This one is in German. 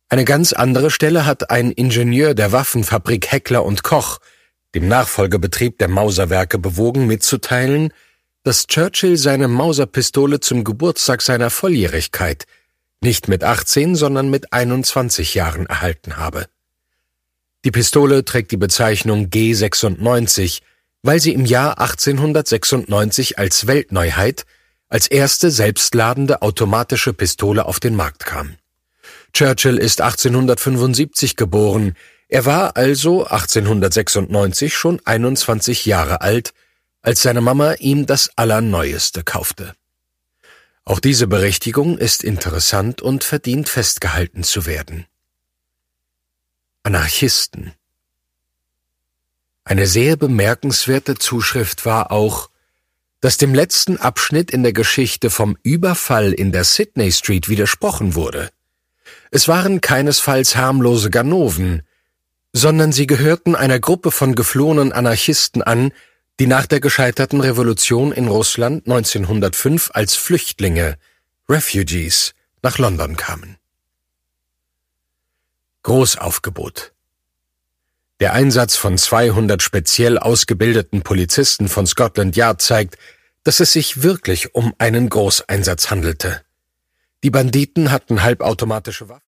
Eine ganz andere Stelle hat ein Ingenieur der Waffenfabrik Heckler & Koch, dem Nachfolgebetrieb der Mauserwerke, bewogen mitzuteilen, dass Churchill seine Mauserpistole zum Geburtstag seiner Volljährigkeit nicht mit 18, sondern mit 21 Jahren erhalten habe. Die Pistole trägt die Bezeichnung G96, weil sie im Jahr 1896 als Weltneuheit, als erste selbstladende automatische Pistole auf den Markt kam. Churchill ist 1875 geboren, er war also 1896 schon 21 Jahre alt, als seine Mama ihm das Allerneueste kaufte. Auch diese Berichtigung ist interessant und verdient festgehalten zu werden. Anarchisten. Eine sehr bemerkenswerte Zuschrift war auch, dass dem letzten Abschnitt in der Geschichte vom Überfall in der Sydney Street widersprochen wurde. Es waren keinesfalls harmlose Ganoven, sondern sie gehörten einer Gruppe von geflohenen Anarchisten an, die nach der gescheiterten Revolution in Russland 1905 als Flüchtlinge, Refugees, nach London kamen. Großaufgebot. Der Einsatz von 200 speziell ausgebildeten Polizisten von Scotland Yard zeigt, dass es sich wirklich um einen Großeinsatz handelte. Die Banditen hatten halbautomatische Waffen.